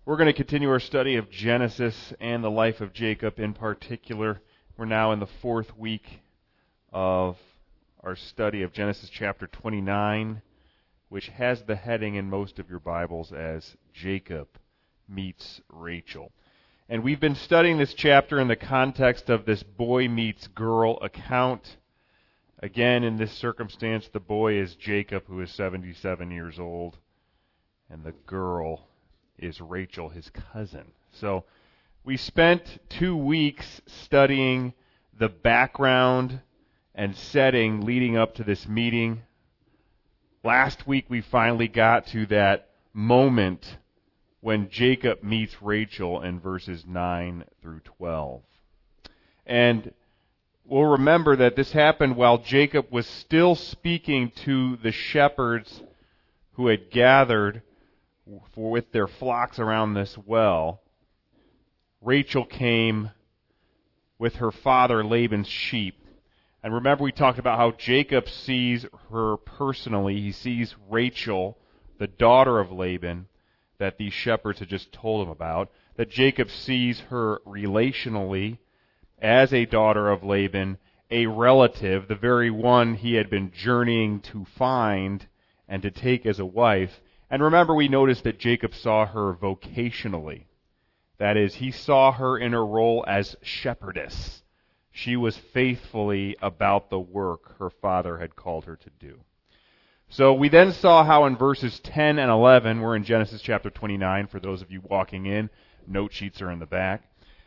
We're going to continue our study of Genesis and the life of Jacob in particular. We're now in the fourth week of our study of Genesis chapter 29, which has the heading in most of your Bibles as Jacob meets Rachel. And we've been studying this chapter in the context of this boy meets girl account. Again, in this circumstance, the boy is Jacob, who is 77 years old, and the girl is Rachel, his cousin. So we spent 2 weeks studying the background and setting leading up to this meeting. Last week we finally got to that moment when Jacob meets Rachel in verses 9 through 12. And we'll remember that this happened while Jacob was still speaking to the shepherds who had gathered with their flocks around this well. Rachel came with her father Laban's sheep. And remember, we talked about how Jacob sees her personally. He sees Rachel, the daughter of Laban, that these shepherds had just told him about. That Jacob sees her relationally as a daughter of Laban, a relative, the very one he had been journeying to find and to take as a wife. And remember, we noticed that Jacob saw her vocationally. That is, he saw her in her role as shepherdess. She was faithfully about the work her father had called her to do. So we then saw how in verses 10 and 11, we're in Genesis chapter 29, for those of you walking in, note sheets are in the back.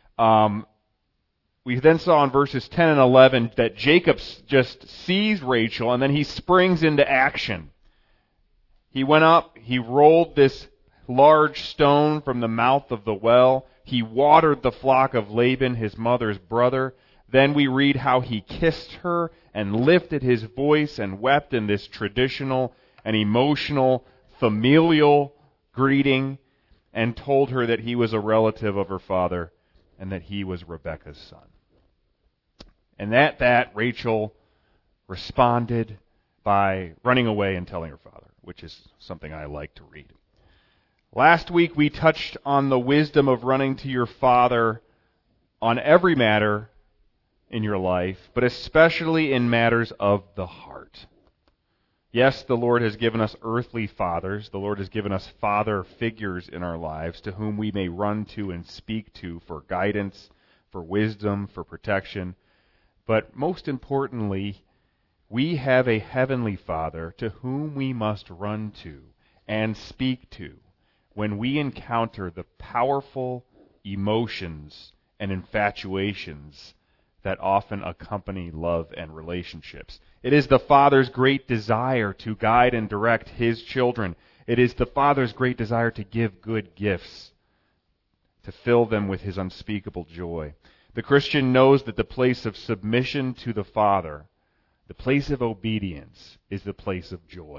We then saw in verses 10 and 11 that Jacob just sees Rachel and then he springs into action. He went up, he rolled this large stone from the mouth of the well. He watered the flock of Laban, his mother's brother. Then we read how he kissed her and lifted his voice and wept in this traditional and emotional familial greeting and told her that he was a relative of her father and that he was Rebekah's son. And at that, Rachel responded by running away and telling her father, which is something I like to read. Last week we touched on the wisdom of running to your father on every matter in your life, but especially in matters of the heart. Yes, the Lord has given us earthly fathers. The Lord has given us father figures in our lives to whom we may run to and speak to for guidance, for wisdom, for protection. But most importantly, we have a heavenly Father to whom we must run to and speak to when we encounter the powerful emotions and infatuations that often accompany love and relationships. It is the Father's great desire to guide and direct His children. It is the Father's great desire to give good gifts, to fill them with His unspeakable joy. The Christian knows that the place of submission to the Father, the place of obedience, is the place of joy.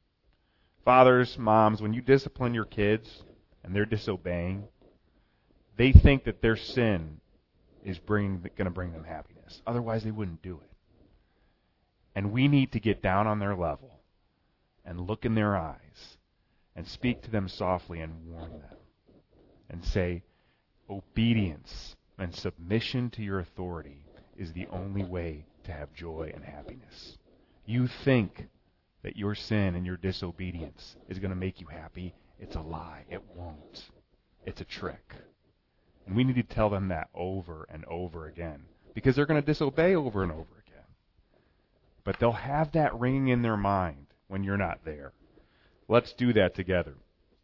Fathers, moms, when you discipline your kids and they're disobeying, they think that their sin is going to bring them happiness. Otherwise, they wouldn't do it. And we need to get down on their level and look in their eyes and speak to them softly and warn them and say, obedience and submission to your authority is the only way to have joy and happiness. You think that your sin and your disobedience is going to make you happy. It's a lie. It won't. It's a trick. And we need to tell them that over and over again, because they're going to disobey over and over again. But they'll have that ringing in their mind when you're not there. Let's do that together.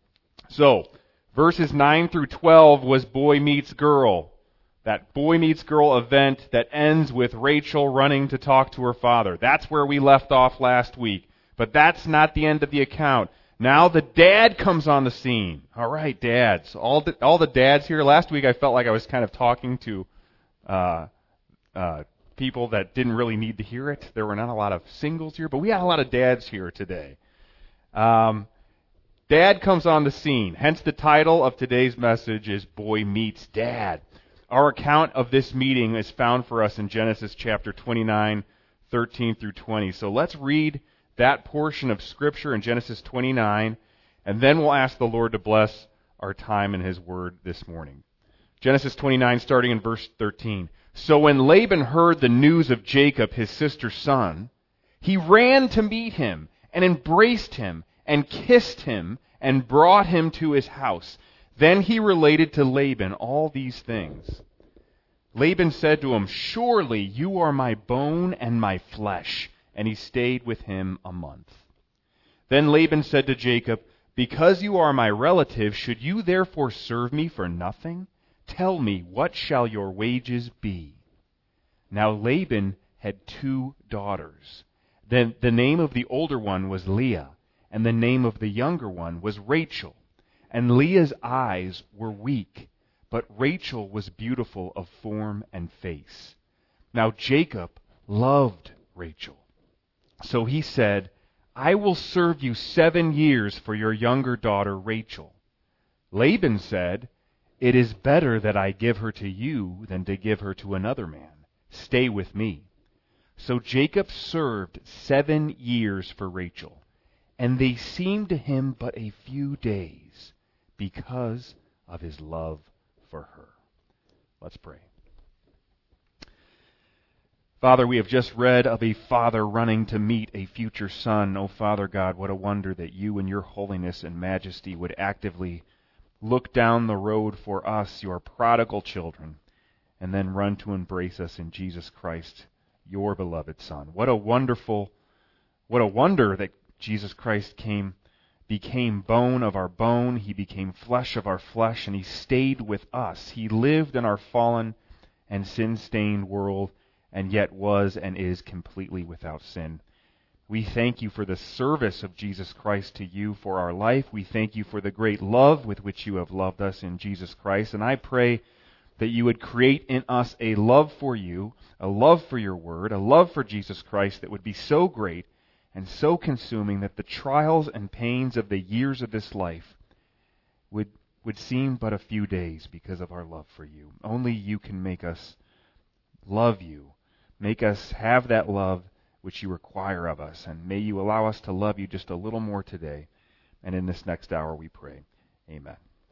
So, verses 9 through 12 was boy meets girl. That boy meets girl event that ends with Rachel running to talk to her father. That's where we left off last week. But that's not the end of the account. Now the dad comes on the scene. All right, dads. All the dads here. Last week I felt like I was kind of talking to people that didn't really need to hear it. There were not a lot of singles here, but we had a lot of dads here today. Dad comes on the scene. Hence the title of today's message is Boy Meets Dad. Our account of this meeting is found for us in Genesis chapter 29, 13 through 20. So let's read that portion of Scripture in Genesis 29, and then we'll ask the Lord to bless our time in his word this morning. Genesis 29, starting in verse 13. So when Laban heard the news of Jacob, his sister's son, he ran to meet him and embraced him and kissed him and brought him to his house. Then he related to Laban all these things. Laban said to him, "Surely you are my bone and my flesh." And he stayed with him a month. Then Laban said to Jacob, "Because you are my relative, should you therefore serve me for nothing? Tell me, what shall your wages be?" Now Laban had 2 daughters. Then the name of the older one was Leah, and the name of the younger one was Rachel. And Leah's eyes were weak, but Rachel was beautiful of form and face. Now Jacob loved Rachel. So he said, "I will serve you 7 years for your younger daughter Rachel." Laban said, "It is better that I give her to you than to give her to another man. Stay with me." So Jacob served 7 years for Rachel, and they seemed to him but a few days because of his love for her. Let's pray. Father, we have just read of a father running to meet a future son. Oh, Father God, what a wonder that you in your holiness and majesty would actively look down the road for us, your prodigal children, and then run to embrace us in Jesus Christ, your beloved Son. What a wonder that Jesus Christ became bone of our bone, he became flesh of our flesh, and he stayed with us. He lived in our fallen and sin-stained world, and yet was and is completely without sin. We thank you for the service of Jesus Christ to you for our life. We thank you for the great love with which you have loved us in Jesus Christ. And I pray that you would create in us a love for you, a love for your word, a love for Jesus Christ that would be so great and so consuming that the trials and pains of the years of this life would seem but a few days because of our love for you. Only you can make us love you. Make us have that love which you require of us. And may you allow us to love you just a little more today. And in this next hour we pray. Amen.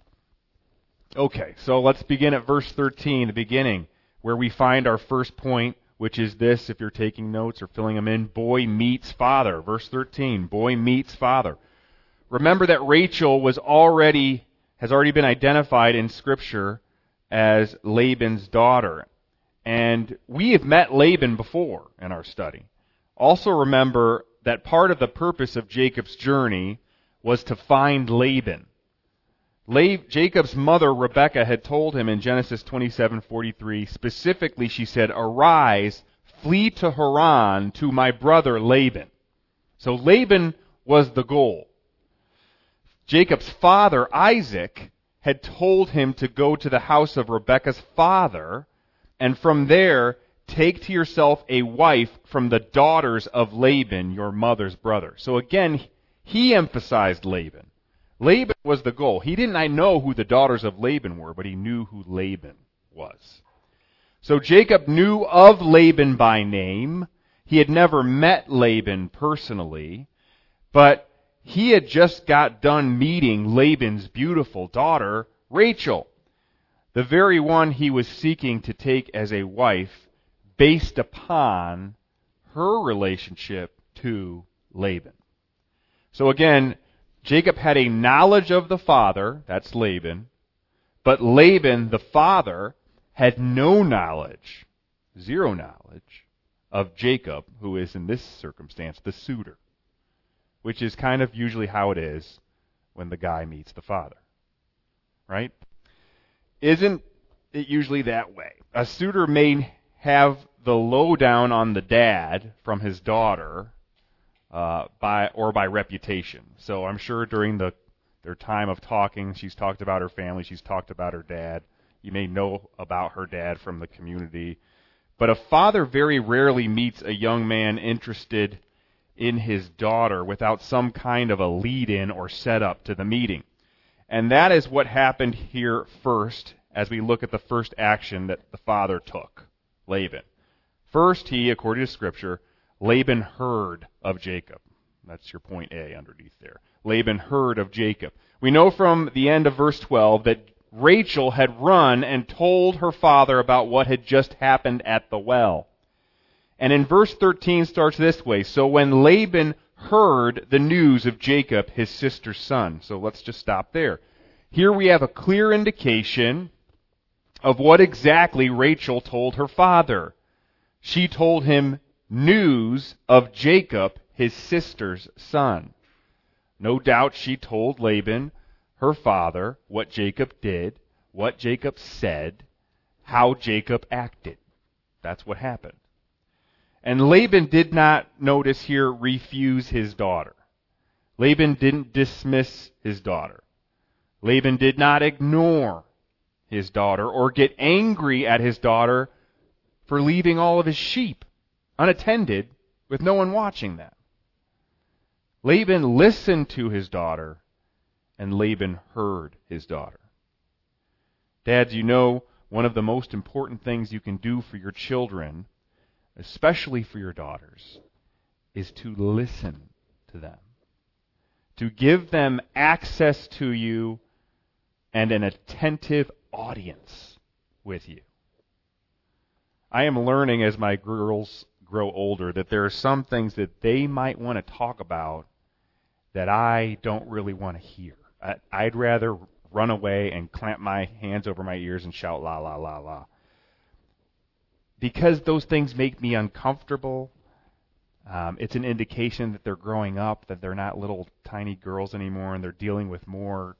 Okay, so let's begin at verse 13, the beginning, where we find our first point, which is this, if you're taking notes or filling them in, boy meets father. Verse 13, boy meets father. Remember that Rachel has already been identified in Scripture as Laban's daughter. And we have met Laban before in our study. Also remember that part of the purpose of Jacob's journey was to find Laban. Jacob's mother, Rebekah, had told him in Genesis 27:43, specifically she said, "Arise, flee to Haran to my brother Laban." So Laban was the goal. Jacob's father, Isaac, had told him to go to the house of Rebekah's father, and from there, take to yourself a wife from the daughters of Laban, your mother's brother. So again, he emphasized Laban. Laban was the goal. He didn't know who the daughters of Laban were, but he knew who Laban was. So Jacob knew of Laban by name. He had never met Laban personally, but he had just got done meeting Laban's beautiful daughter, Rachel, the very one he was seeking to take as a wife based upon her relationship to Laban. So again, Jacob had a knowledge of the father, that's Laban, but Laban, the father, had no knowledge, zero knowledge, of Jacob, who is in this circumstance the suitor, which is kind of usually how it is when the guy meets the father, right? Isn't it usually that way? A suitor may have the lowdown on the dad from his daughter by reputation. So I'm sure during their time of talking, she's talked about her family, she's talked about her dad. You may know about her dad from the community. But a father very rarely meets a young man interested in his daughter without some kind of a lead-in or setup to the meeting. And that is what happened here first as we look at the first action that the father took, Laban. First, according to Scripture, Laban heard of Jacob. That's your point A underneath there. Laban heard of Jacob. We know from the end of verse 12 that Rachel had run and told her father about what had just happened at the well. And in verse 13 starts this way. So when Laban heard the news of Jacob, his sister's son. So let's just stop there. Here we have a clear indication of what exactly Rachel told her father. She told him news of Jacob, his sister's son. No doubt she told Laban, her father, what Jacob did, what Jacob said, how Jacob acted. That's what happened. And Laban did not, notice here, refuse his daughter. Laban didn't dismiss his daughter. Laban did not ignore his daughter or get angry at his daughter for leaving all of his sheep unattended with no one watching them. Laban listened to his daughter, and Laban heard his daughter. Dads, you know one of the most important things you can do for your children, especially for your daughters, is to listen to them. To give them access to you and an attentive audience with you. I am learning as my girls grow older that there are some things that they might want to talk about that I don't really want to hear. I'd rather run away and clamp my hands over my ears and shout la la la la. Because those things make me uncomfortable. It's an indication that they're growing up, that they're not little tiny girls anymore, and they're dealing with more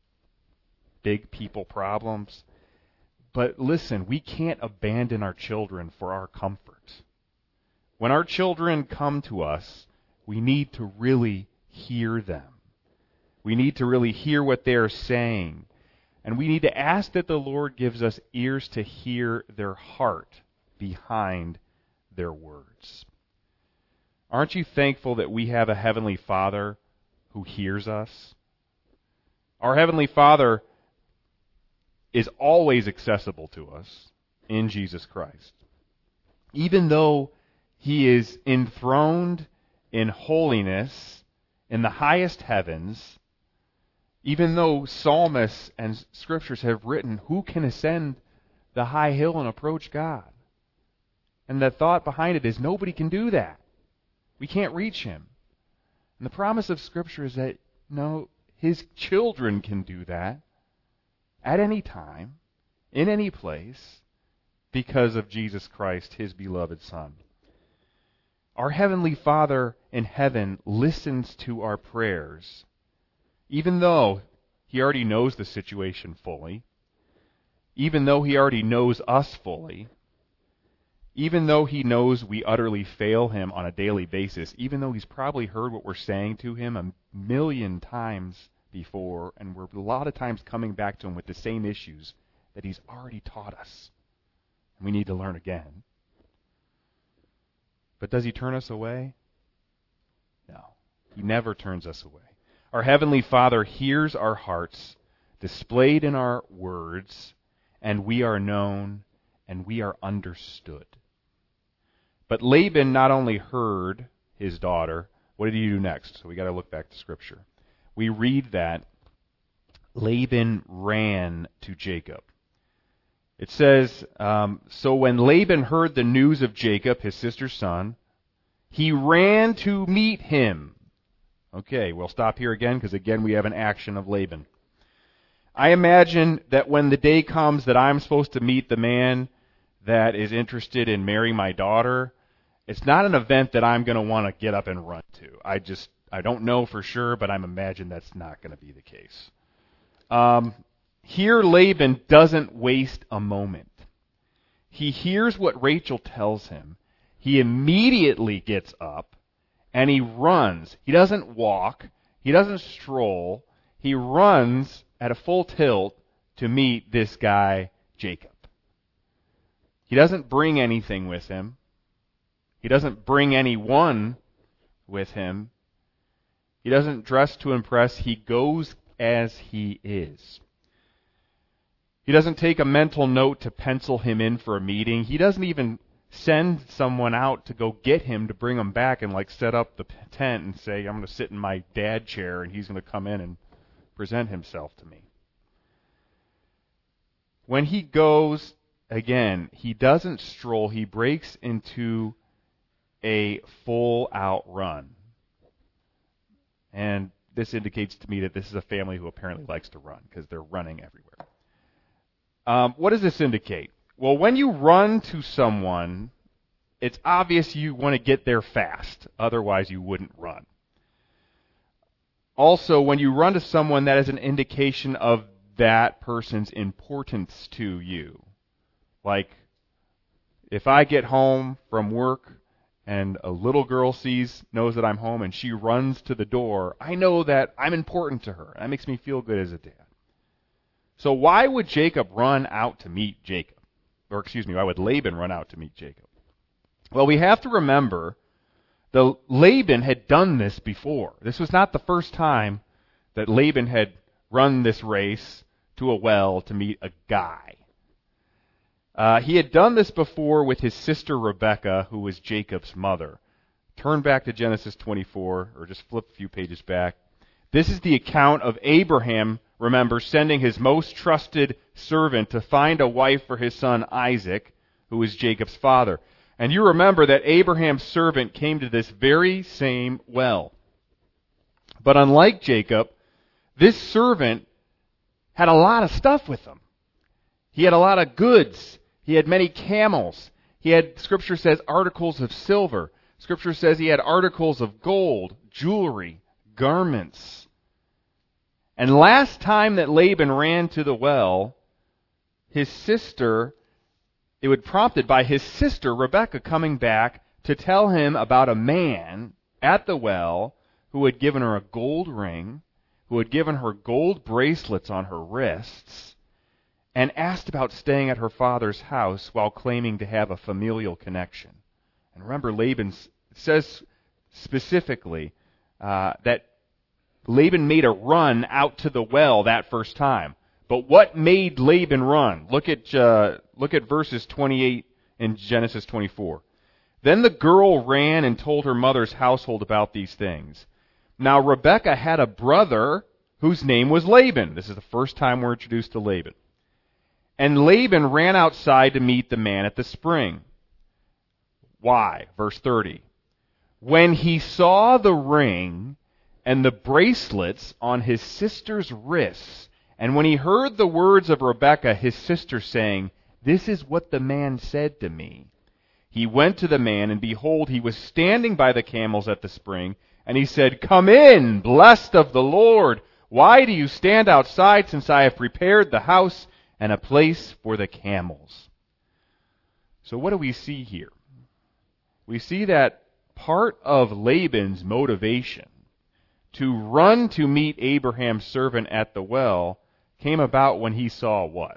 big people problems. But listen, we can't abandon our children for our comfort. When our children come to us, we need to really hear them. We need to really hear what they're saying. And we need to ask that the Lord gives us ears to hear their heart behind their words. Aren't you thankful that we have a Heavenly Father who hears us? Our Heavenly Father is always accessible to us in Jesus Christ. Even though He is enthroned in holiness in the highest heavens, even though psalmists and scriptures have written, who can ascend the high hill and approach God? And the thought behind it is nobody can do that. We can't reach Him. And the promise of Scripture is that, no, His children can do that at any time, in any place, because of Jesus Christ, His beloved Son. Our Heavenly Father in heaven listens to our prayers, even though He already knows the situation fully, even though He already knows us fully, even though He knows we utterly fail Him on a daily basis, even though He's probably heard what we're saying to Him a million times before, and we're a lot of times coming back to Him with the same issues that He's already taught us. And we need to learn again. But does He turn us away? No. He never turns us away. Our Heavenly Father hears our hearts displayed in our words, and we are known and we are understood. But Laban not only heard his daughter, what did he do next? So we got to look back to Scripture. We read that Laban ran to Jacob. It says, so when Laban heard the news of Jacob, his sister's son, he ran to meet him. Okay, we'll stop here again because again we have an action of Laban. I imagine that when the day comes that I'm supposed to meet the man that is interested in marrying my daughter, it's not an event that I'm going to want to get up and run to. I don't know for sure, but I imagine that's not going to be the case. Here Laban doesn't waste a moment. He hears what Rachel tells him. He immediately gets up and he runs. He doesn't walk. He doesn't stroll. He runs at a full tilt to meet this guy, Jacob. He doesn't bring anything with him. He doesn't bring anyone with him. He doesn't dress to impress. He goes as he is. He doesn't take a mental note to pencil him in for a meeting. He doesn't even send someone out to go get him to bring him back and set up the tent and say, I'm going to sit in my dad chair and he's going to come in and present himself to me. When he goes, again, he doesn't stroll, he breaks into a full-out run. And this indicates to me that this is a family who apparently likes to run, because they're running everywhere. What does this indicate? Well, when you run to someone, it's obvious you want to get there fast. Otherwise, you wouldn't run. Also, when you run to someone, that is an indication of that person's importance to you. Like, if I get home from work and a little girl knows that I'm home and she runs to the door, I know that I'm important to her. That makes me feel good as a dad. So why would Jacob run out to meet Jacob? Why would Laban run out to meet Jacob? Well, we have to remember that Laban had done this before. This was not the first time that Laban had run this race to a well to meet a guy. He had done this before with his sister Rebekah, who was Jacob's mother. Turn back to Genesis 24, or just flip a few pages back. This is the account of Abraham, remember, sending his most trusted servant to find a wife for his son Isaac, who was Jacob's father. And you remember that Abraham's servant came to this very same well. But unlike Jacob, this servant had a lot of stuff with him. He had a lot of goods. He had many camels. He had, Scripture says, articles of silver. Scripture says he had articles of gold, jewelry, garments. And last time that Laban ran to the well, his sister, it was prompted by his sister Rebekah coming back to tell him about a man at the well who had given her a gold ring, who had given her gold bracelets on her wrists, and asked about staying at her father's house while claiming to have a familial connection. And remember, Laban says specifically that Laban made a run out to the well that first time. But what made Laban run? Look at verses 28 in Genesis 24. Then the girl ran and told her mother's household about these things. Now Rebekah had a brother whose name was Laban. This is the first time we're introduced to Laban. And Laban ran outside to meet the man at the spring. Why? Verse 30. When he saw the ring and the bracelets on his sister's wrists, and when he heard the words of Rebekah, his sister, saying, "This is what the man said to me," he went to the man, and behold, he was standing by the camels at the spring, and he said, "Come in, blessed of the Lord. Why do you stand outside, since I have prepared the house and a place for the camels?" So what do we see here? We see that part of Laban's motivation to run to meet Abraham's servant at the well came about when he saw what?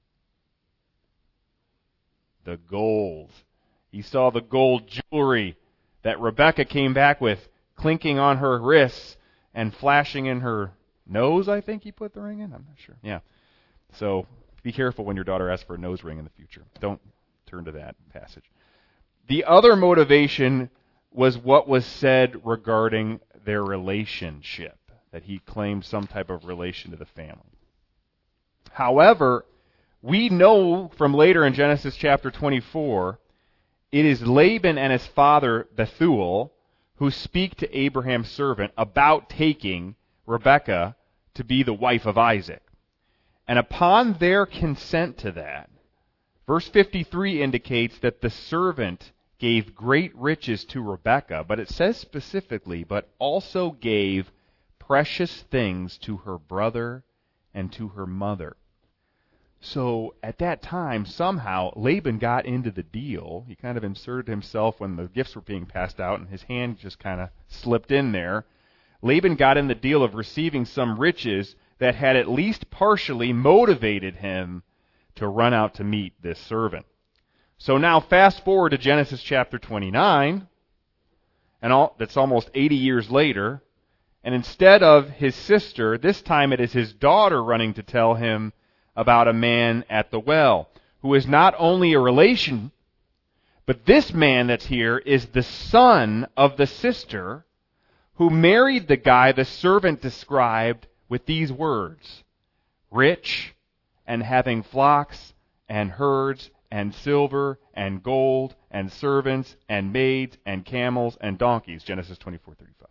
The gold. He saw the gold jewelry that Rebekah came back with, clinking on her wrists and flashing in her nose, I think he put the ring in. I'm not sure. Yeah. So be careful when your daughter asks for a nose ring in the future. Don't turn to that passage. The other motivation was what was said regarding their relationship, that he claimed some type of relation to the family. However, we know from later in Genesis chapter 24, it is Laban and his father Bethuel who speak to Abraham's servant about taking Rebekah to be the wife of Isaac. And upon their consent to that, verse 53 indicates that the servant gave great riches to Rebekah, but it says specifically, but also gave precious things to her brother and to her mother. So at that time, somehow, Laban got into the deal. He kind of inserted himself when the gifts were being passed out, and his hand just kind of slipped in there. Laban got in the deal of receiving some riches that had at least partially motivated him to run out to meet this servant. So now fast forward to Genesis chapter 29, and that's almost 80 years later, and instead of his sister, this time it is his daughter running to tell him about a man at the well, who is not only a relation, But this man that's here is the son of the sister who married the guy the servant described with these words, rich and having flocks and herds and silver and gold and servants and maids and camels and donkeys. Genesis 24:35.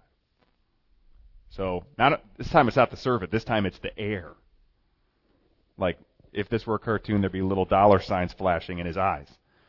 So this time it's not the servant. This time it's the heir. Like if this were a cartoon, there'd be little dollar signs flashing in his eyes.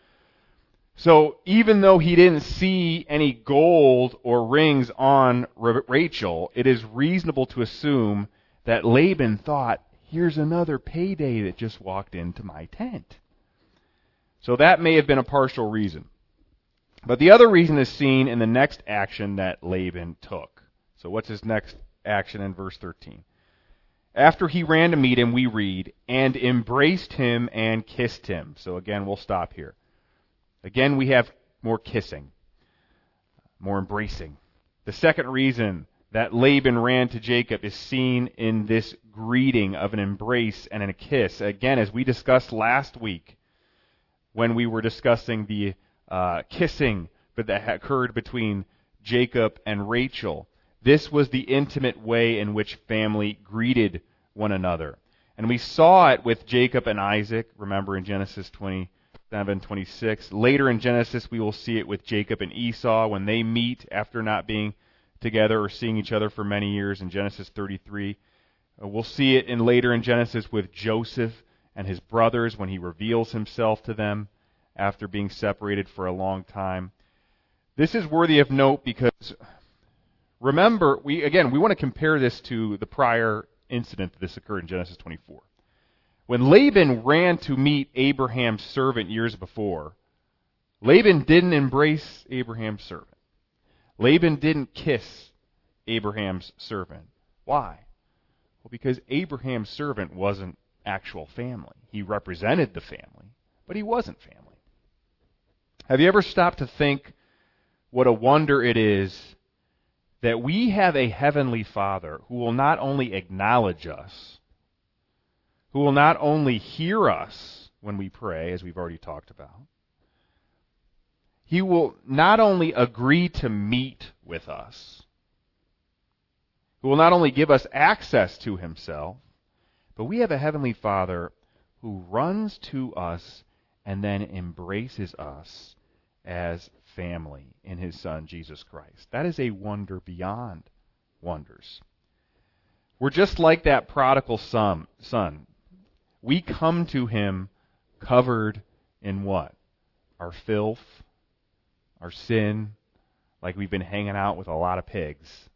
So even though he didn't see any gold or rings on Rachel, it is reasonable to assume that Laban thought, here's another payday that just walked into my tent. So that may have been a partial reason. But the other reason is seen in the next action that Laban took. So what's his next action in verse 13? After he ran to meet him, we read, and embraced him and kissed him. So again, we'll stop here. Again, we have more kissing, more embracing. The second reason that Laban ran to Jacob is seen in this greeting of an embrace and a kiss. Again, as we discussed last week when we were discussing the kissing that occurred between Jacob and Rachel, this was the intimate way in which family greeted one another. And we saw it with Jacob and Isaac, remember in Genesis 27:26. Later in Genesis, we will see it with Jacob and Esau when they meet after not being together or seeing each other for many years in Genesis 33. We'll see it later in Genesis with Joseph and his brothers when he reveals himself to them after being separated for a long time. This is worthy of note because, remember, we want to compare this to the prior incident that this occurred in Genesis 24. When Laban ran to meet Abraham's servant years before, Laban didn't embrace Abraham's servant. Laban didn't kiss Abraham's servant. Why? Well, because Abraham's servant wasn't actual family. He represented the family, but he wasn't family. Have you ever stopped to think what a wonder it is that we have a heavenly Father who will not only acknowledge us, who will not only hear us when we pray, as we've already talked about, He will not only agree to meet with us, who will not only give us access to Himself, but we have a Heavenly Father who runs to us and then embraces us as family in His Son, Jesus Christ. That is a wonder beyond wonders. We're just like that prodigal son. We come to Him covered in what? Our filth, our sin, like we've been hanging out with a lot of pigs.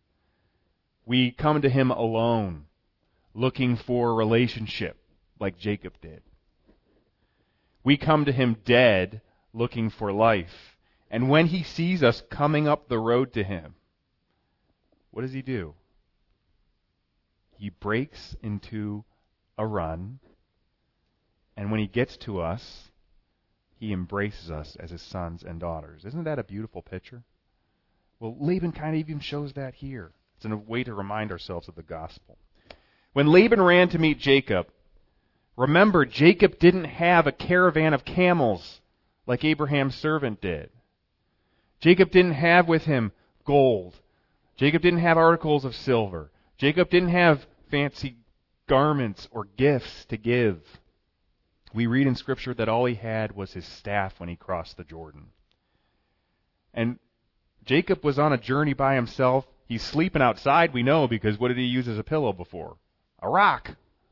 We come to Him alone, looking for a relationship, like Jacob did. We come to Him dead, looking for life. And when He sees us coming up the road to Him, what does He do? He breaks into a run, and when He gets to us, He embraces us as His sons and daughters. Isn't that a beautiful picture? Well, Laban kind of even shows that here. It's a way to remind ourselves of the gospel. When Laban ran to meet Jacob, remember, Jacob didn't have a caravan of camels like Abraham's servant did. Jacob didn't have with him gold. Jacob didn't have articles of silver. Jacob didn't have fancy garments or gifts to give. We read in Scripture that all he had was his staff when he crossed the Jordan. And Jacob was on a journey by himself. He's sleeping outside, we know, because what did he use as a pillow before? A rock.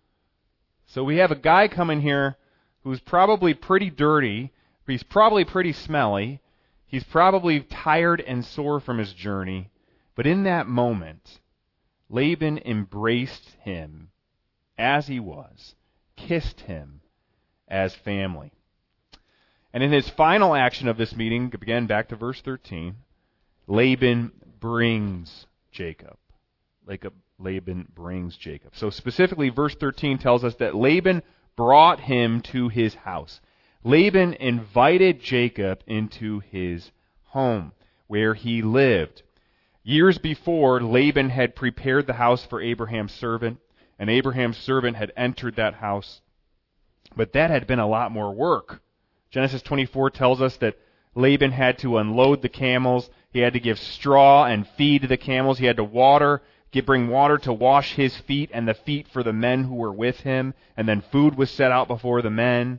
So we have a guy coming here who's probably pretty dirty, he's probably pretty smelly, he's probably tired and sore from his journey, but in that moment, Laban embraced him as he was, kissed him as family. And in his final action of this meeting, again back to verse 13, Laban brings Jacob. Laban brings Jacob. So specifically, verse 13 tells us that Laban brought him to his house. Laban invited Jacob into his home, where he lived. Years before, Laban had prepared the house for Abraham's servant, and Abraham's servant had entered that house. But that had been a lot more work. Genesis 24 tells us that Laban had to unload the camels. He had to give straw and feed to the camels. He had to bring water to wash his feet and the feet for the men who were with him. And then food was set out before the men.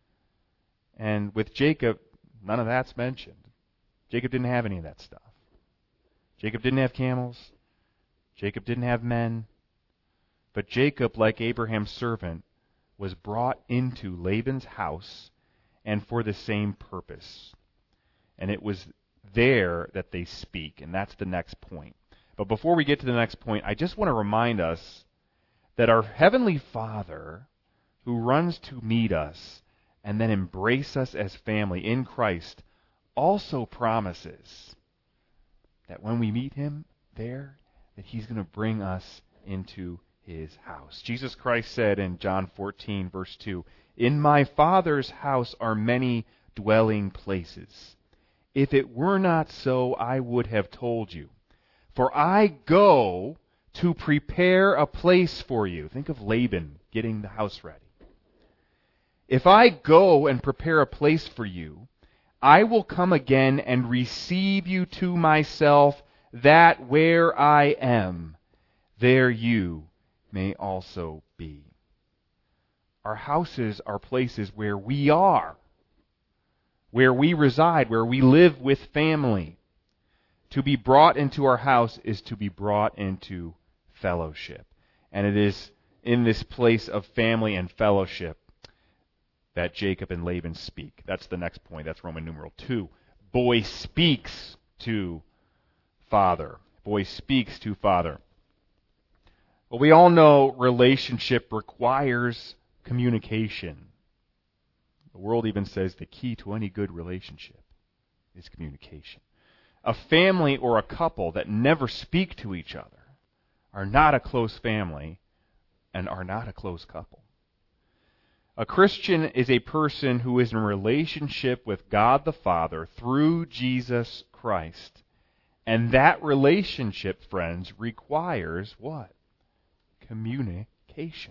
And with Jacob, none of that's mentioned. Jacob didn't have any of that stuff. Jacob didn't have camels. Jacob didn't have men. But Jacob, like Abraham's servant, was brought into Laban's house and for the same purpose. And it was there that they speak, and that's the next point. But before we get to the next point, I just want to remind us that our Heavenly Father, who runs to meet us and then embrace us as family in Christ, also promises that when we meet Him there, that He's going to bring us into His house. Jesus Christ said in John 14, verse 2, "In my Father's house are many dwelling places. If it were not so, I would have told you. For I go to prepare a place for you." Think of Laban getting the house ready. "If I go and prepare a place for you, I will come again and receive you to myself, that where I am, there you may also be." Our houses are places where we are, where we reside, where we live with family. To be brought into our house is to be brought into fellowship. And it is in this place of family and fellowship that Jacob and Laban speak. That's the next point. That's Roman numeral 2. Boy speaks to father. Boy speaks to father. Well, we all know relationship requires communication. The world even says the key to any good relationship is communication. A family or a couple that never speak to each other are not a close family and are not a close couple. A Christian is a person who is in a relationship with God the Father through Jesus Christ. And that relationship, friends, requires what? Communication.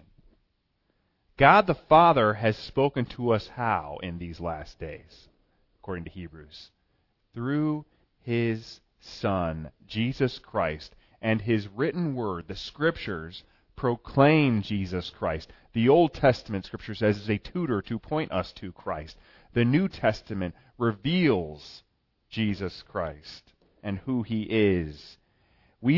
God the Father has spoken to us how in these last days, according to Hebrews? Through His Son, Jesus Christ, and His written word, the Scriptures, proclaim Jesus Christ. The Old Testament, Scripture says, is a tutor to point us to Christ. The New Testament reveals Jesus Christ and who He is. We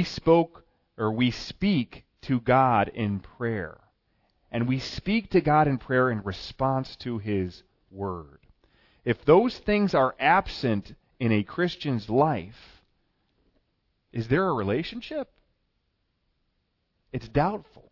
speak to God in prayer. And we speak to God in prayer in response to His Word. If those things are absent in a Christian's life, is there a relationship? It's doubtful.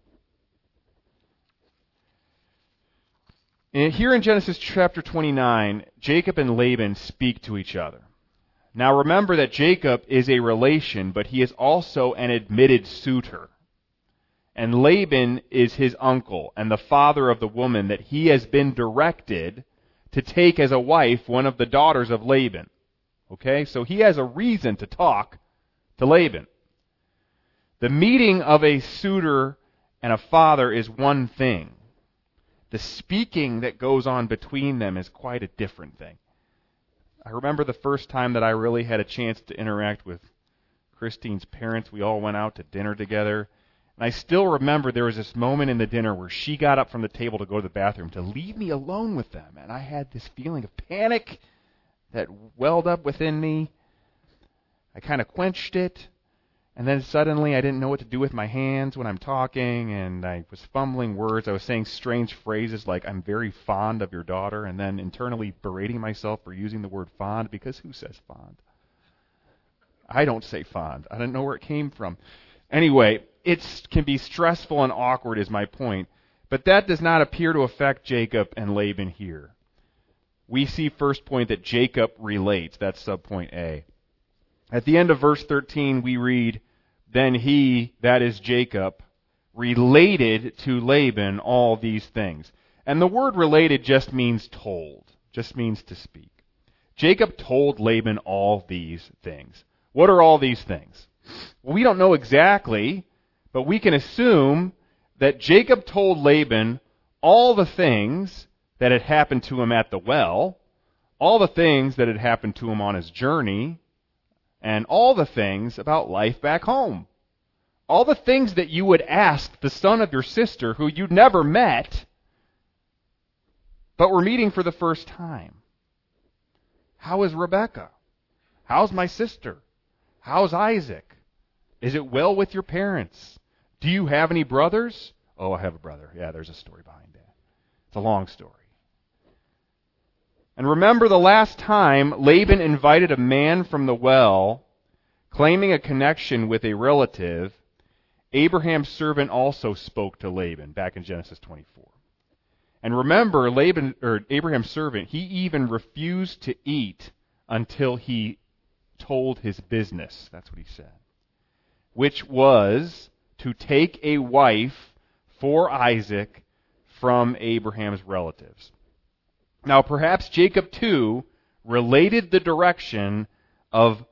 And here in Genesis chapter 29, Jacob and Laban speak to each other. Now remember that Jacob is a relation, but he is also an admitted suitor. And Laban is his uncle and the father of the woman that he has been directed to take as a wife, one of the daughters of Laban. Okay, so he has a reason to talk to Laban. The meeting of a suitor and a father is one thing. The speaking that goes on between them is quite a different thing. I remember the first time that I really had a chance to interact with Christine's parents. We all went out to dinner together. And I still remember there was this moment in the dinner where she got up from the table to go to the bathroom to leave me alone with them. And I had this feeling of panic that welled up within me. I kind of quenched it. And then suddenly I didn't know what to do with my hands when I'm talking. And I was fumbling words. I was saying strange phrases like, "I'm very fond of your daughter." And then internally berating myself for using the word fond, because who says fond? I don't say fond. I don't know where it came from. Anyway, it can be stressful and awkward is my point. But that does not appear to affect Jacob and Laban here. We see first point that Jacob relates. That's subpoint A. At the end of verse 13 we read, "Then he," that is Jacob, "related to Laban all these things." And the word related just means told. Just means to speak. Jacob told Laban all these things. What are all these things? Well, we don't know exactly, but we can assume that Jacob told Laban all the things that had happened to him at the well, all the things that had happened to him on his journey, and all the things about life back home. All the things that you would ask the son of your sister who you'd never met, but were meeting for the first time. How is Rebekah? How's my sister? How's Isaac? Is it well with your parents? Do you have any brothers? Oh, I have a brother. Yeah, there's a story behind that. It's a long story. And remember the last time Laban invited a man from the well, claiming a connection with a relative, Abraham's servant also spoke to Laban, back in Genesis 24. And remember, Abraham's servant, he even refused to eat until he told his business. That's what he said. Which was to take a wife for Isaac from Abraham's relatives. Now, perhaps Jacob, too, related the direction of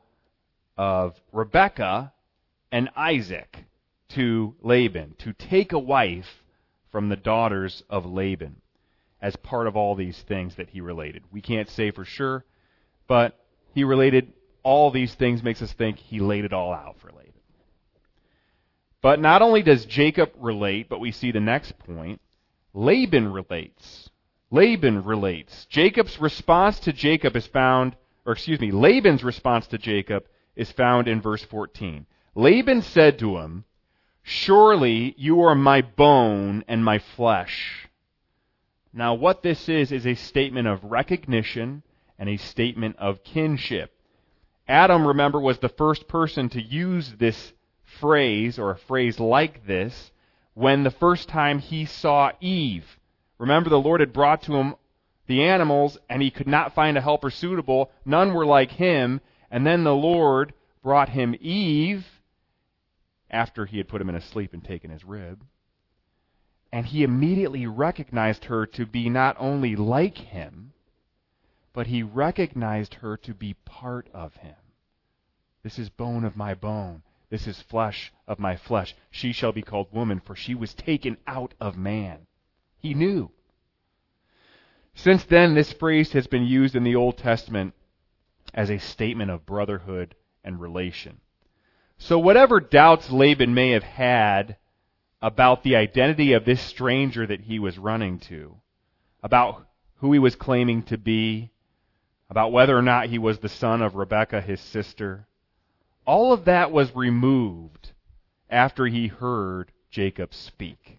Rebekah and Isaac to Laban, to take a wife from the daughters of Laban, as part of all these things that he related. We can't say for sure, but he related all these things, makes us think he laid it all out for Laban. But not only does Jacob relate, but we see the next point, Laban relates. Laban's response to Jacob is found, Laban's response to Jacob is found in verse 14. Laban said to him, "Surely you are my bone and my flesh." Now what this is a statement of recognition and a statement of kinship. Adam, remember, was the first person to use this phrase, or a phrase like this, when the first time he saw Eve. Remember, the Lord had brought to him the animals, and he could not find a helper suitable. None were like him. And then the Lord brought him Eve, after he had put him in a sleep and taken his rib. And he immediately recognized her to be not only like him, but he recognized her to be part of him. This is bone of my bone. This is flesh of my flesh. She shall be called woman, for she was taken out of man. He knew. Since then, this phrase has been used in the Old Testament as a statement of brotherhood and relation. So whatever doubts Laban may have had about the identity of this stranger that he was running to, about who he was claiming to be, about whether or not he was the son of Rebekah, his sister, all of that was removed after he heard Jacob speak.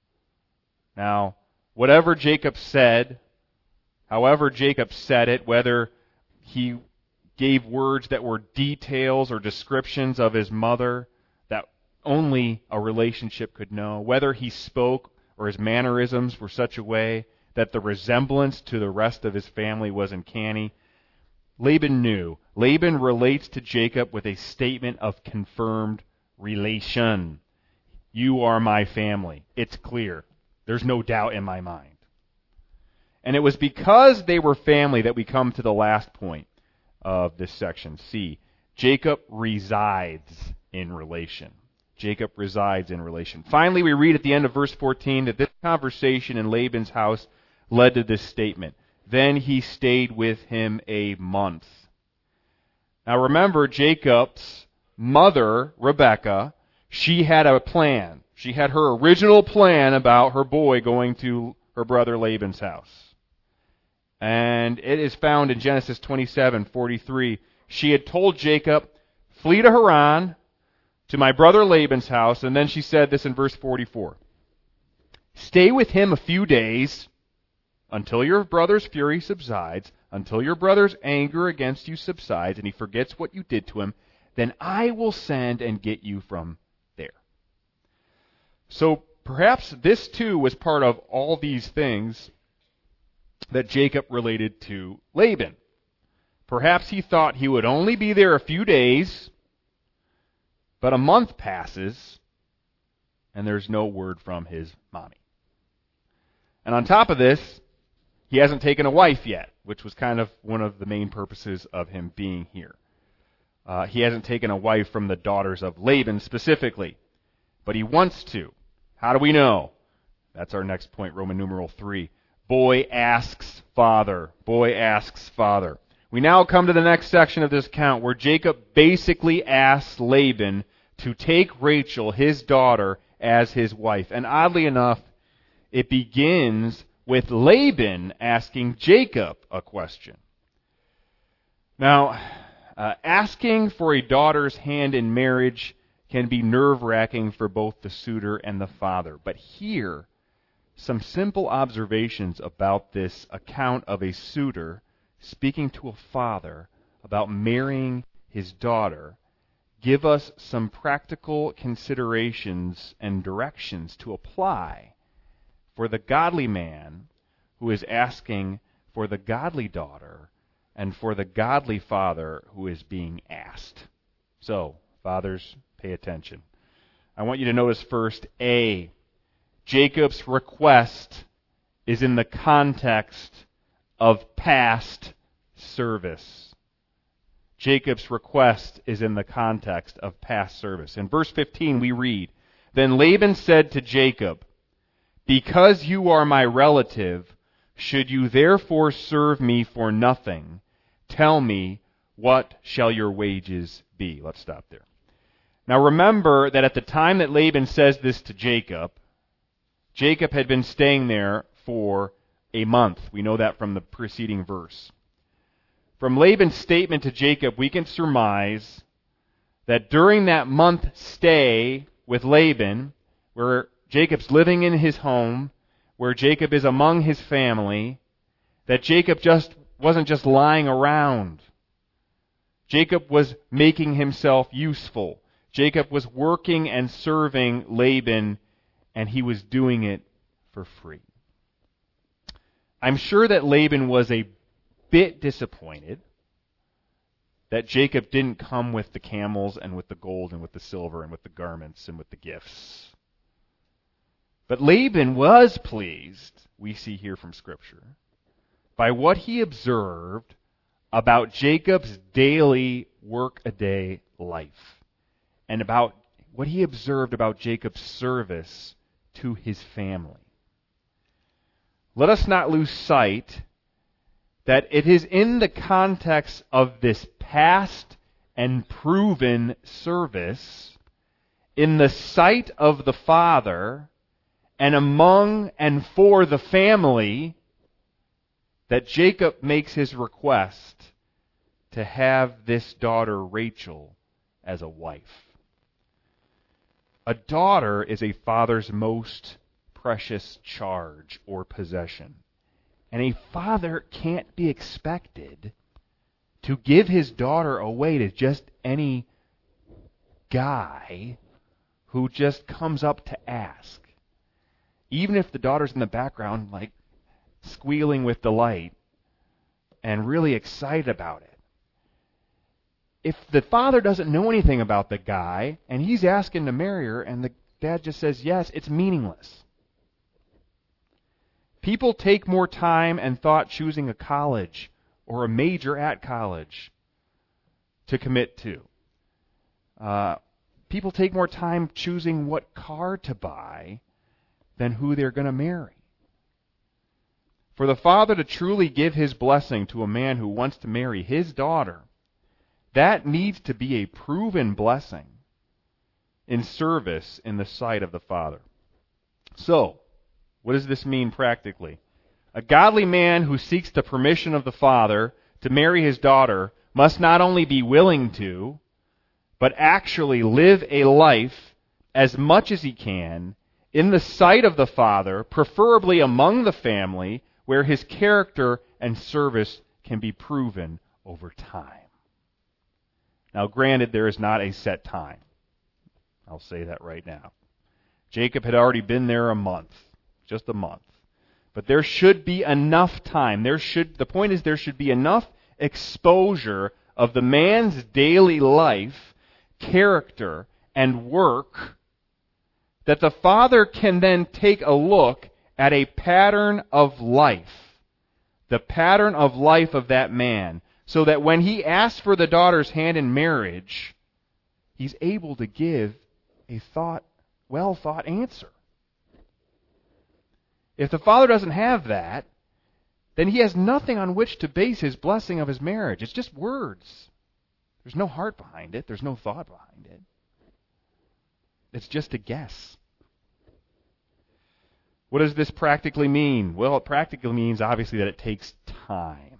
Now, whatever Jacob said, however Jacob said it, whether he gave words that were details or descriptions of his mother that only a relationship could know, whether he spoke or his mannerisms were such a way that the resemblance to the rest of his family was uncanny, Laban knew. Laban relates to Jacob with a statement of confirmed relation. You are my family. It's clear. There's no doubt in my mind. And it was because they were family that we come to the last point of this section, C. Jacob resides in relation. Jacob resides in relation. Finally, we read at the end of verse 14 that this conversation in Laban's house led to this statement. Then he stayed with him a month. Now remember, Jacob's mother, Rebekah, she had a plan. She had her original plan about her boy going to her brother Laban's house. And it is found in Genesis 27:43. She had told Jacob, "Flee to Haran, to my brother Laban's house." And then she said this in verse 44. "Stay with him a few days until your brother's fury subsides, until your brother's anger against you subsides, and he forgets what you did to him. Then I will send and get you from there." So perhaps this too was part of all these things that Jacob related to Laban. Perhaps he thought he would only be there a few days, but a month passes, and there's no word from his mommy. And on top of this, he hasn't taken a wife yet, which was kind of one of the main purposes of him being here. He hasn't taken a wife from the daughters of Laban specifically, but he wants to. How do we know? That's our next point, Roman numeral 3. boy asks father. Boy asks father. We now come to the next section of this account where Jacob basically asks Laban to take Rachel, his daughter, as his wife. And oddly enough, it begins with Laban asking Jacob a question. Now, asking for a daughter's hand in marriage can be nerve-wracking for both the suitor and the father. But here, some simple observations about this account of a suitor speaking to a father about marrying his daughter give us some practical considerations and directions to apply for the godly man who is asking for the godly daughter and for the godly father who is being asked. So, fathers, pay attention. I want you to notice first, A, Jacob's request is in the context of past service. Jacob's request is in the context of past service. In verse 15 we read, "Then Laban said to Jacob, 'Because you are my relative, should you therefore serve me for nothing? Tell me, what shall your wages be?'" Let's stop there. Now remember that at the time that Laban says this to Jacob, Jacob had been staying there for a month. We know that from the preceding verse. From Laban's statement to Jacob, we can surmise that during that month stay with Laban, where Jacob's living in his home, where Jacob is among his family, that Jacob wasn't just lying around. Jacob was making himself useful. Jacob was working and serving Laban, and he was doing it for free. I'm sure that Laban was a bit disappointed that Jacob didn't come with the camels and with the gold and with the silver and with the garments and with the gifts. But Laban was pleased, we see here from Scripture, by what he observed about Jacob's daily work-a-day life and about what he observed about Jacob's service to his family. Let us not lose sight that it is in the context of this past and proven service, in the sight of the Father, and among and for the family, that Jacob makes his request to have this daughter Rachel as a wife. A daughter is a father's most precious charge or possession. And a father can't be expected to give his daughter away to just any guy who just comes up to ask. Even if the daughter's in the background, like, squealing with delight and really excited about it. If the father doesn't know anything about the guy and he's asking to marry her and the dad just says yes, it's meaningless. People take more time and thought choosing a college or a major at college to commit to. People take more time choosing what car to buy than who they're going to marry. For the father to truly give his blessing to a man who wants to marry his daughter, that needs to be a proven blessing in service in the sight of the father. So, what does this mean practically? A godly man who seeks the permission of the father to marry his daughter must not only be willing to, but actually live a life as much as he can in the sight of the father, preferably among the family, where his character and service can be proven over time. Now, granted, there is not a set time. I'll say that right now. Jacob had already been there a month. Just a month. But there should be enough time. The point is there should be enough exposure of the man's daily life, character, and work that the father can then take a look at a pattern of life. The pattern of life of that man. So that when he asks for the daughter's hand in marriage, he's able to give a well thought answer. If the father doesn't have that, then he has nothing on which to base his blessing of his marriage. It's just words. There's no heart behind it. There's no thought behind it. It's just a guess. What does this practically mean? Well, it practically means, obviously, that it takes time.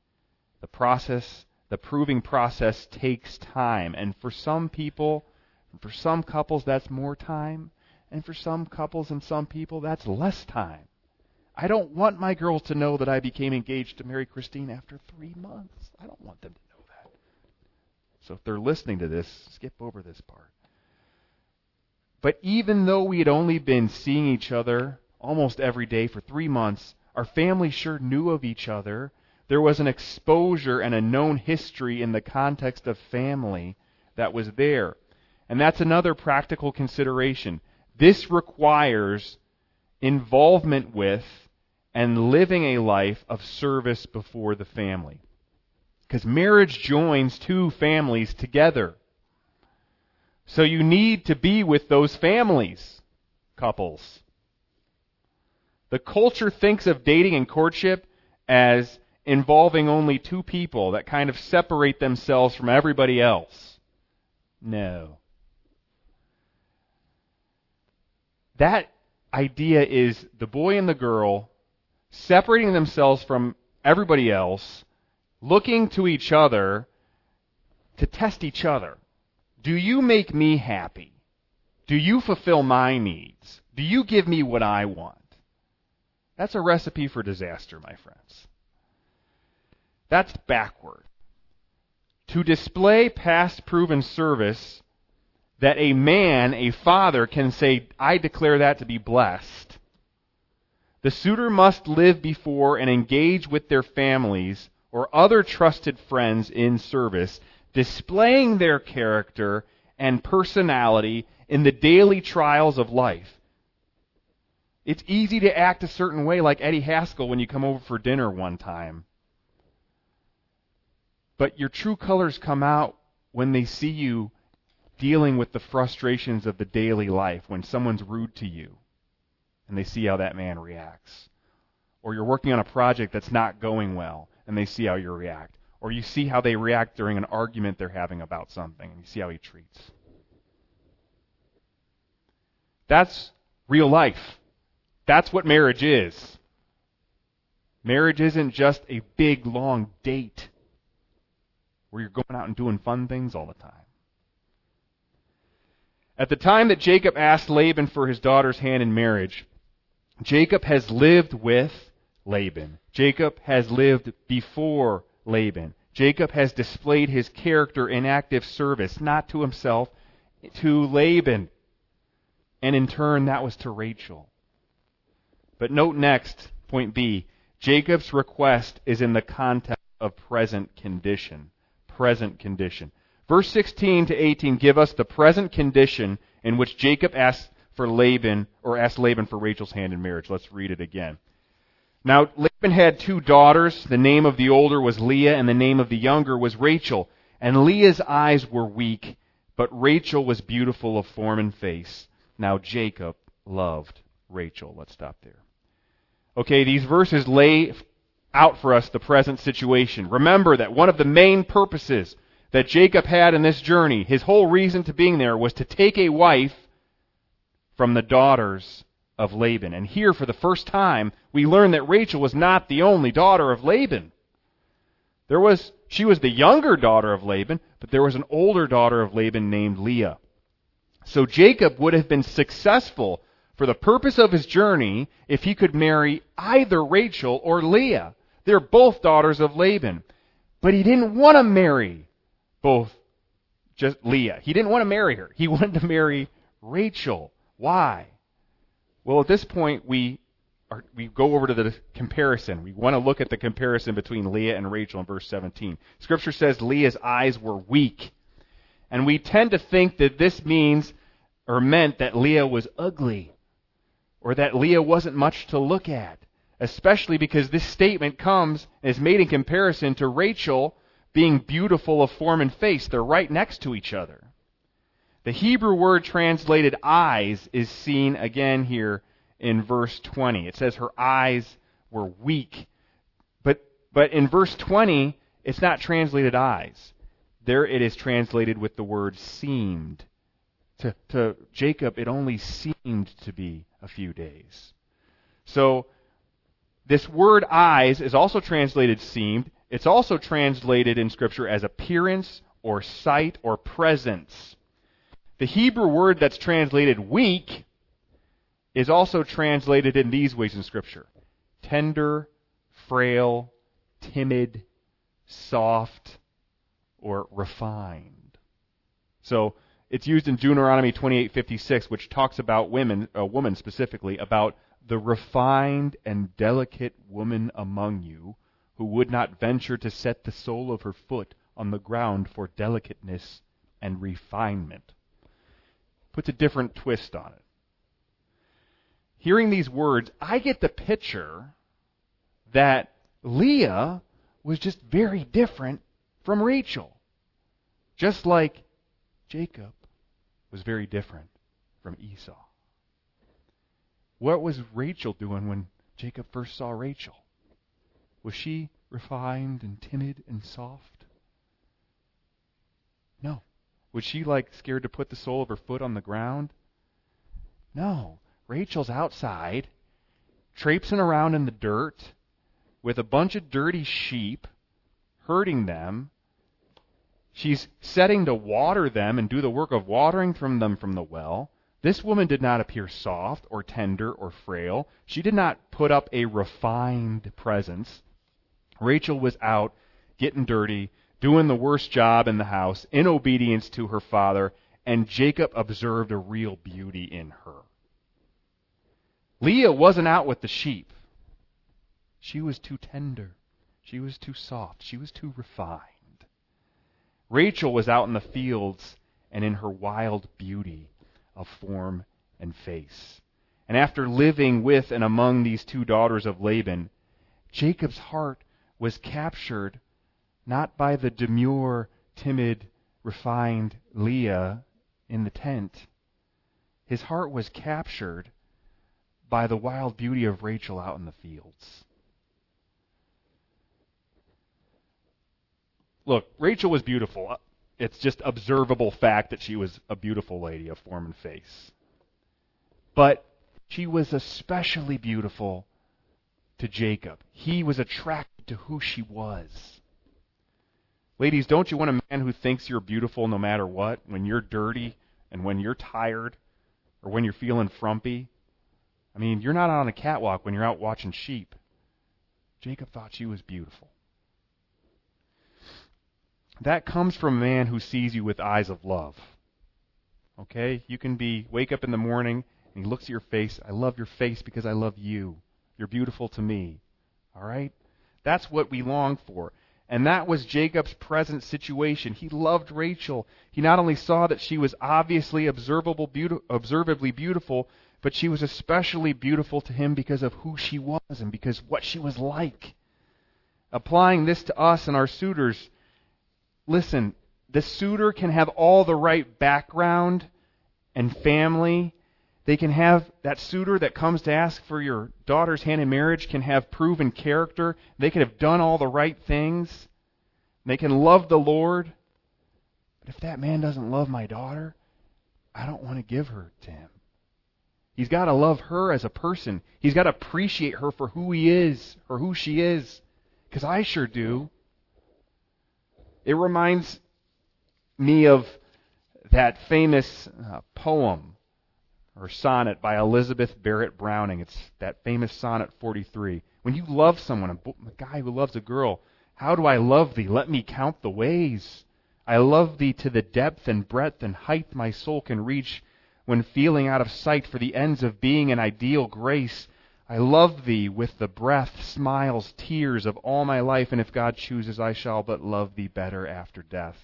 The proving process takes time. And for some people, for some couples, that's more time. And for some couples and some people, that's less time. I don't want my girls to know that I became engaged to marry Christine after 3 months. I don't want them to know that. So if they're listening to this, skip over this part. But even though we had only been seeing each other almost every day for 3 months, our family sure knew of each other. There was an exposure and a known history in the context of family that was there. And that's another practical consideration. This requires involvement with and living a life of service before the family. Because marriage joins two families together. So you need to be with those families, couples. The culture thinks of dating and courtship as involving only two people that kind of separate themselves from everybody else. No. That idea is the boy and the girl separating themselves from everybody else, looking to each other to test each other. Do you make me happy? Do you fulfill my needs? Do you give me what I want? That's a recipe for disaster, my friends. That's backward. To display past proven service that a man, a father, can say, I declare that to be blessed. The suitor must live before and engage with their families or other trusted friends in service, displaying their character and personality in the daily trials of life. It's easy to act a certain way like Eddie Haskell when you come over for dinner one time. But your true colors come out when they see you dealing with the frustrations of the daily life, when someone's rude to you and they see how that man reacts. Or you're working on a project that's not going well and they see how you react. Or you see how they react during an argument they're having about something and you see how he treats. That's real life. That's what marriage is. Marriage isn't just a big, long date where you're going out and doing fun things all the time. At the time that Jacob asked Laban for his daughter's hand in marriage, Jacob has lived with Laban. Jacob has lived before Laban. Jacob has displayed his character in active service, not to himself, to Laban. And in turn, that was to Rachel. But note next, point B, Jacob's request is in the context of present condition. Present condition. Verse 16 to 18 give us the present condition in which Jacob asked Laban for Rachel's hand in marriage. Let's read it again. Now, Laban had two daughters. The name of the older was Leah, and the name of the younger was Rachel. And Leah's eyes were weak, but Rachel was beautiful of form and face. Now Jacob loved Rachel. Let's stop there. Okay, these verses lay out for us the present situation. Remember that one of the main purposes that Jacob had in this journey, his whole reason to being there, was to take a wife from the daughters of Laban. And here, for the first time, we learn that Rachel was not the only daughter of Laban. She was the younger daughter of Laban, but there was an older daughter of Laban named Leah. So Jacob would have been successful for the purpose of his journey if he could marry either Rachel or Leah. They're both daughters of Laban. But he didn't want to marry just Leah. He didn't want to marry her. He wanted to marry Rachel. Why? Well, at this point, we go over to the comparison. We want to look at the comparison between Leah and Rachel in verse 17. Scripture says Leah's eyes were weak. And we tend to think that this means or meant that Leah was ugly, or that Leah wasn't much to look at, especially because this statement comes and is made in comparison to Rachel being beautiful of form and face. They're right next to each other. The Hebrew word translated eyes is seen again here in verse 20. It says her eyes were weak. But in verse 20, it's not translated eyes. There it is translated with the word seemed. To Jacob, it only seemed to be a few days. So this word eyes is also translated seemed. It's also translated in Scripture as appearance or sight or presence. The Hebrew word that's translated weak is also translated in these ways in Scripture: tender, frail, timid, soft, or refined. So it's used in Deuteronomy 28:56, which talks about a woman specifically, about the refined and delicate woman among you, who would not venture to set the sole of her foot on the ground for delicateness and refinement. Puts a different twist on it. Hearing these words, I get the picture that Leah was just very different from Rachel. Just like Jacob was very different from Esau. What was Rachel doing when Jacob first saw Rachel? Was she refined and timid and soft? No. Was she scared to put the sole of her foot on the ground? No. Rachel's outside, traipsing around in the dirt with a bunch of dirty sheep, herding them. She's setting to water them and do the work of watering them from the well. This woman did not appear soft or tender or frail. She did not put up a refined presence. Rachel was out getting dirty, doing the worst job in the house, in obedience to her father, and Jacob observed a real beauty in her. Leah wasn't out with the sheep. She was too tender. She was too soft. She was too refined. Rachel was out in the fields and in her wild beauty of form and face. And after living with and among these two daughters of Laban, Jacob's heart was captured not by the demure, timid, refined Leah in the tent. His heart was captured by the wild beauty of Rachel out in the fields. Look, Rachel was beautiful. It's just observable fact that she was a beautiful lady of form and face. But she was especially beautiful to Jacob. He was attracted to who she was. Ladies, don't you want a man who thinks you're beautiful no matter what, when you're dirty and when you're tired or when you're feeling frumpy? I mean, you're not on a catwalk when you're out watching sheep. Jacob thought she was beautiful. That comes from a man who sees you with eyes of love. Okay? You can wake up in the morning and he looks at your face. I love your face because I love you. You're beautiful to me. All right? That's what we long for. And that was Jacob's present situation. He loved Rachel. He not only saw that she was obviously observably beautiful, but she was especially beautiful to him because of who she was and because what she was like. Applying this to us and our suitors, listen, the suitor can have all the right background and family. They can have, that suitor that comes to ask for your daughter's hand in marriage can have proven character. They can have done all the right things. They can love the Lord. But if that man doesn't love my daughter, I don't want to give her to him. He's got to love her as a person. He's got to appreciate her for who he is or who she is. Because I sure do. It reminds me of that famous poem or sonnet by Elizabeth Barrett Browning. It's that famous sonnet 43. When you love someone, a guy who loves a girl, how do I love thee? Let me count the ways. I love thee to the depth and breadth and height my soul can reach, when feeling out of sight for the ends of being an ideal grace. I love thee with the breath, smiles, tears of all my life, and if God chooses, I shall but love thee better after death.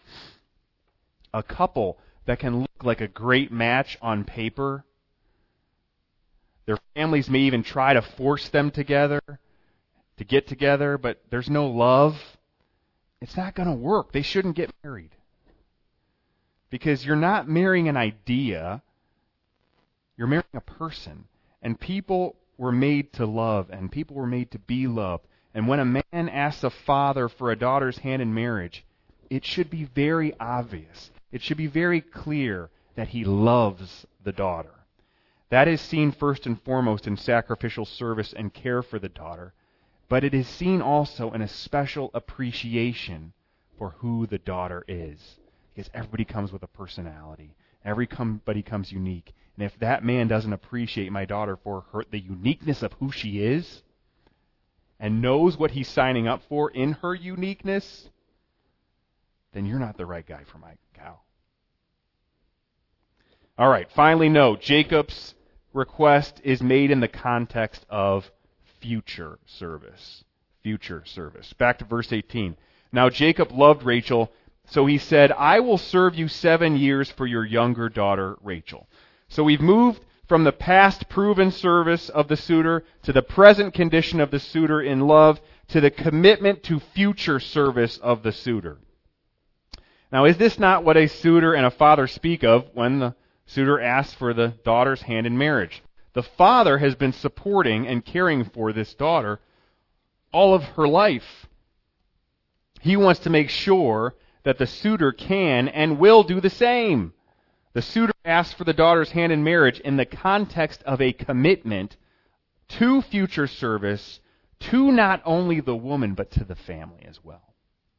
A couple that can look like a great match on paper, their families may even try to force them together, to get together, but there's no love. It's not going to work. They shouldn't get married. Because you're not marrying an idea, you're marrying a person. And people were made to love, and people were made to be loved. And when a man asks a father for a daughter's hand in marriage, it should be very obvious. It should be very clear that he loves the daughter. That is seen first and foremost in sacrificial service and care for the daughter, but it is seen also in a special appreciation for who the daughter is. Because everybody comes with a personality. Everybody comes unique. And if that man doesn't appreciate my daughter for the uniqueness of who she is, and knows what he's signing up for in her uniqueness, then you're not the right guy for my gal. All right, finally note, Jacob's request is made in the context of future service. Future service. Back to verse 18. Now Jacob loved Rachel, so he said, I will serve you 7 years for your younger daughter Rachel. So we've moved from the past proven service of the suitor to the present condition of the suitor in love to the commitment to future service of the suitor. Now, is this not what a suitor and a father speak of when the suitor asks for the daughter's hand in marriage? The father has been supporting and caring for this daughter all of her life. He wants to make sure that the suitor can and will do the same. The suitor asks for the daughter's hand in marriage in the context of a commitment to future service to not only the woman, but to the family as well.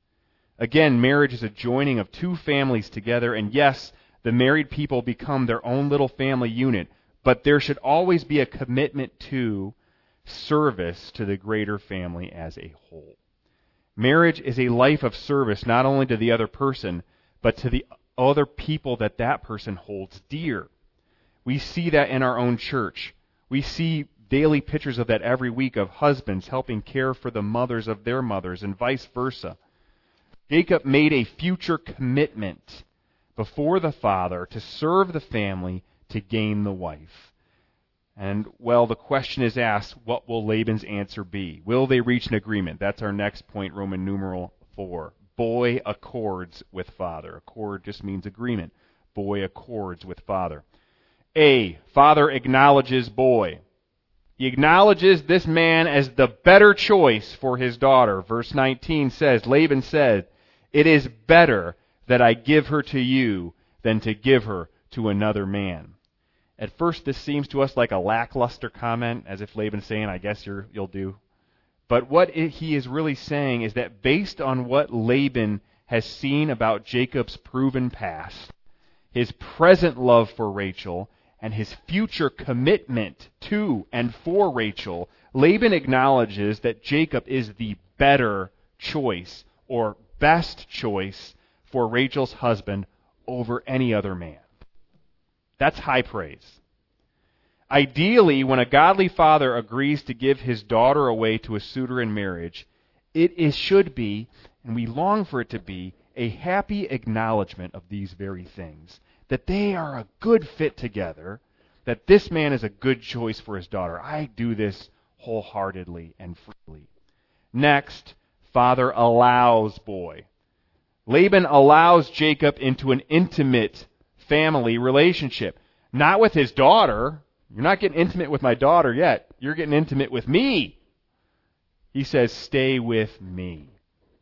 Again, marriage is a joining of two families together, and yes, the married people become their own little family unit, but there should always be a commitment to service to the greater family as a whole. Marriage is a life of service not only to the other person, but to the other people that person holds dear. We see that in our own church. We see daily pictures of that every week of husbands helping care for the mothers of their mothers and vice versa. Jacob made a future commitment before the father to serve the family to gain the wife. And, well, the question is asked, what will Laban's answer be? Will they reach an agreement? That's our next point, Roman numeral 4. Boy accords with father. Accord just means agreement. Boy accords with father. A, father acknowledges boy. He acknowledges this man as the better choice for his daughter. Verse 19 says, Laban said, it is better that I give her to you than to give her to another man. At first, this seems to us like a lackluster comment, as if Laban's saying, I guess you'll do. But what he is really saying is that based on what Laban has seen about Jacob's proven past, his present love for Rachel, and his future commitment to and for Rachel, Laban acknowledges that Jacob is the better choice or best choice for Rachel's husband over any other man. That's high praise. Ideally, when a godly father agrees to give his daughter away to a suitor in marriage, it should be, and we long for it to be, a happy acknowledgement of these very things. That they are a good fit together, that this man is a good choice for his daughter. I do this wholeheartedly and freely. Next, father allows boy. Laban allows Jacob into an intimate family relationship. Not with his daughter. You're not getting intimate with my daughter yet. You're getting intimate with me. He says, stay with me.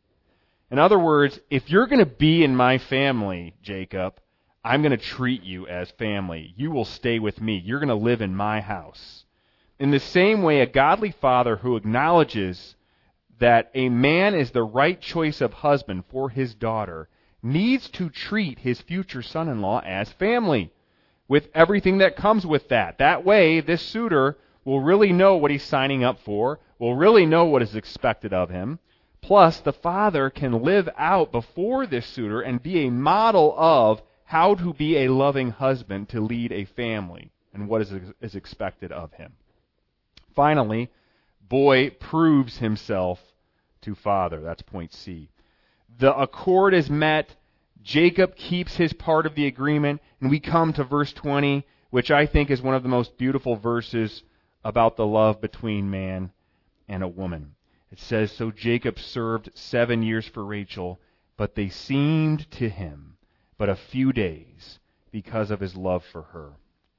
In other words, if you're going to be in my family, Jacob, I'm going to treat you as family. You will stay with me. You're going to live in my house. In the same way, a godly father who acknowledges that a man is the right choice of husband for his daughter needs to treat his future son-in-law as family, with everything that comes with that. That way, this suitor will really know what he's signing up for, will really know what is expected of him. Plus, the father can live out before this suitor and be a model of how to be a loving husband to lead a family and what is expected of him. Finally, boy proves himself to father. That's point C. The accord is met. Jacob keeps his part of the agreement, and we come to verse 20, which I think is one of the most beautiful verses about the love between man and a woman. It says, so Jacob served 7 years for Rachel, but they seemed to him but a few days because of his love for her.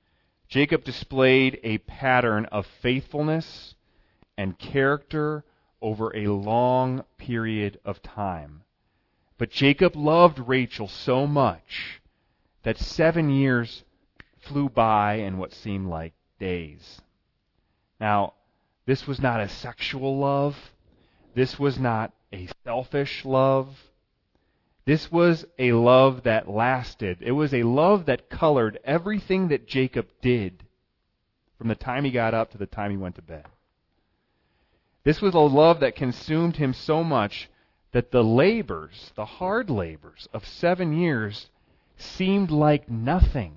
Jacob displayed a pattern of faithfulness and character over a long period of time. But Jacob loved Rachel so much that 7 years flew by in what seemed like days. Now, this was not a sexual love. This was not a selfish love. This was a love that lasted. It was a love that colored everything that Jacob did from the time he got up to the time he went to bed. This was a love that consumed him so much that the labors, the hard labors of 7 years seemed like nothing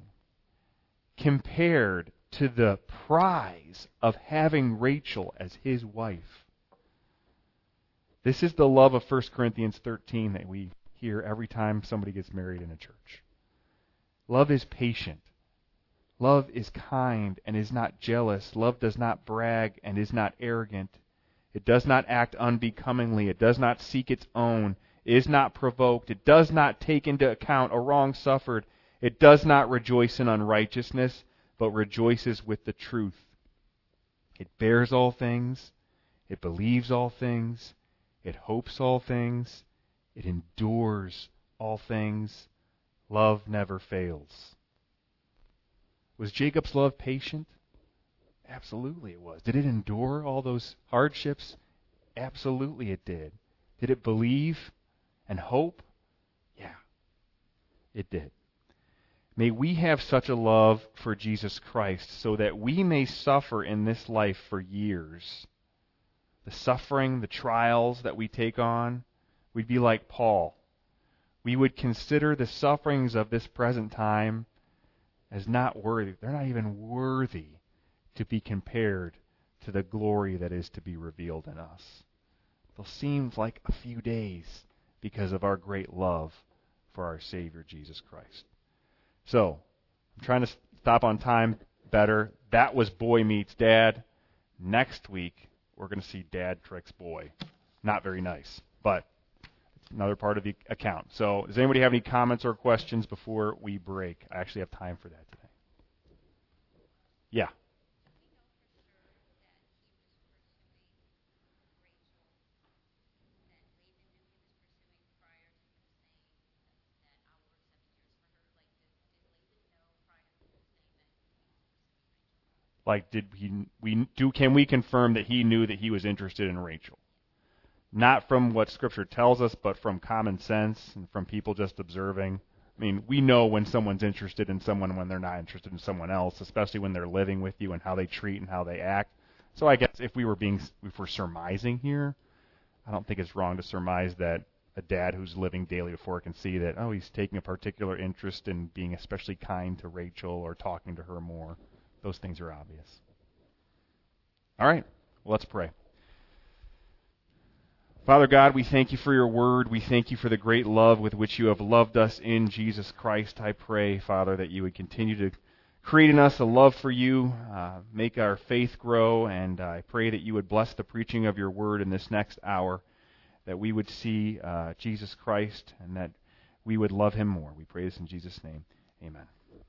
compared to the prize of having Rachel as his wife. This is the love of 1 Corinthians 13 that we hear every time somebody gets married in a church. Love is patient. Love is kind and is not jealous. Love does not brag and is not arrogant. It does not act unbecomingly. It does not seek its own. It is not provoked. It does not take into account a wrong suffered. It does not rejoice in unrighteousness, but rejoices with the truth. It bears all things. It believes all things. It hopes all things. It endures all things. Love never fails. Was Jacob's love patient? Absolutely it was. Did it endure all those hardships? Absolutely it did. Did it believe and hope? Yeah, it did. May we have such a love for Jesus Christ so that we may suffer in this life for years. The suffering, the trials that we take on, we'd be like Paul. We would consider the sufferings of this present time as not worthy. They're not even worthy to be compared to the glory that is to be revealed in us. They'll seem like a few days because of our great love for our Savior, Jesus Christ. So, I'm trying to stop on time better. That was Boy Meets Dad. Next week, we're going to see Dad Tricks Boy. Not very nice, but it's another part of the account. So, does anybody have any comments or questions before we break? I actually have time for that today. Yeah. Like, can we confirm that he knew that he was interested in Rachel? Not from what Scripture tells us, but from common sense and from people just observing. I mean, we know when someone's interested in someone when they're not interested in someone else, especially when they're living with you and how they treat and how they act. So I guess if we're surmising here, I don't think it's wrong to surmise that a dad who's living daily before can see that, oh, he's taking a particular interest in being especially kind to Rachel or talking to her more. Those things are obvious. All right, well, let's pray. Father God, we thank you for your word. We thank you for the great love with which you have loved us in Jesus Christ. I pray, Father, that you would continue to create in us a love for you, make our faith grow, and I pray that you would bless the preaching of your word in this next hour, that we would see Jesus Christ and that we would love him more. We pray this in Jesus' name. Amen.